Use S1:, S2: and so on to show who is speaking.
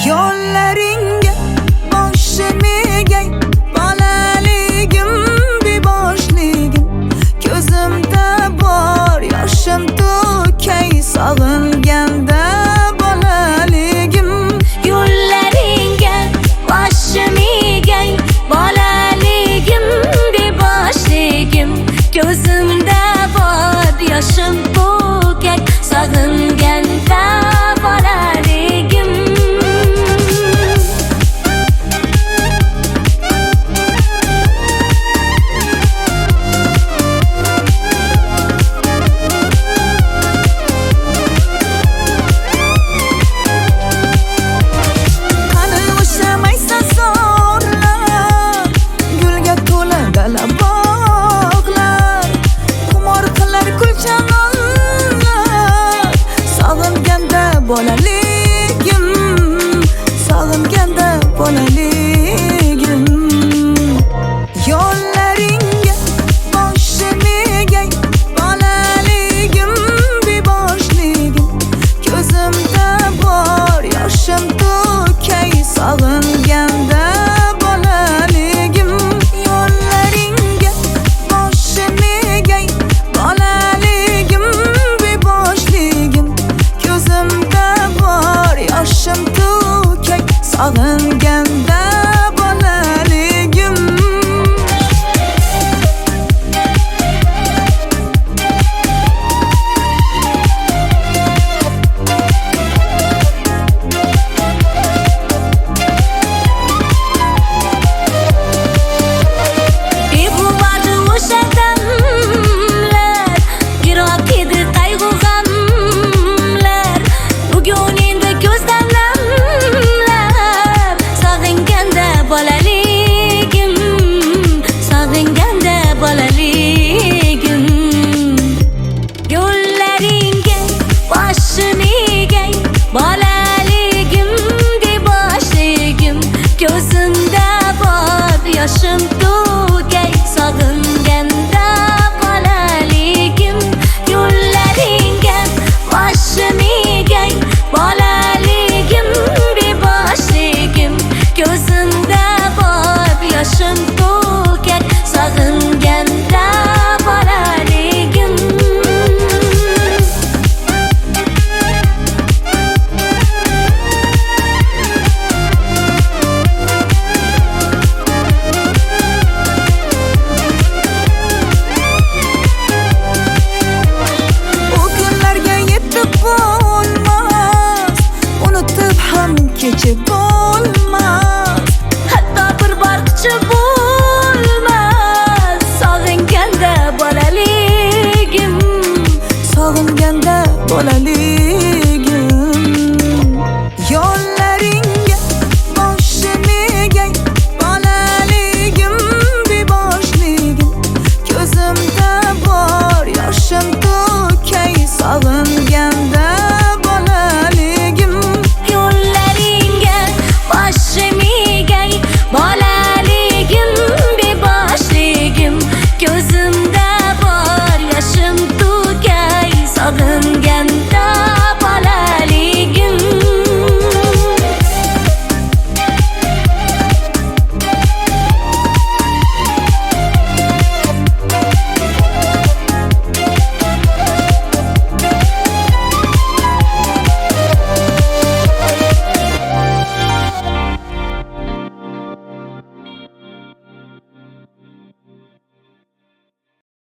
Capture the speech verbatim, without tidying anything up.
S1: Yo'llaringga boshim egay, bolaligim beboshligim, ko'zimda bor yoshim to'kay, sog'inganda bolaligim.
S2: Yo'llaringga boshim egay, bolaligim beboshligim, ko'zimda bor yoshim to'kay, sog'inganda bolaligim.
S1: Bolaligim, sog'inganda bolaligim. Yo'llaringga boshim egay, bolaligim beboshligim, ko'zimda bor yoshim to'kay, sog'inganda bolaligim. Yo'llaringga boshim egay, bolaligim beboshligim, ko'zimda yoshim to'kay, sog'inganda bolaligim.
S2: Behuvardi o'sha damlar, yiroq edi qayg'u g'amlar, bugun endi ko'zdan namlar, sog'inganda bolaligim, sog'inganda bolaligim. Yo'llaringga boshim egay, bolaligim beboshligim, ko'zimda bor yoshim to'kay, sog'inganda bolaligim. Yo'llaringga boshim egay, bolaligim beboshligim, ko'zimda bor yoshim to'kay, sog'inganda bolaligim.
S1: U kunlarga yetib bo'lmas, unutib ham kechib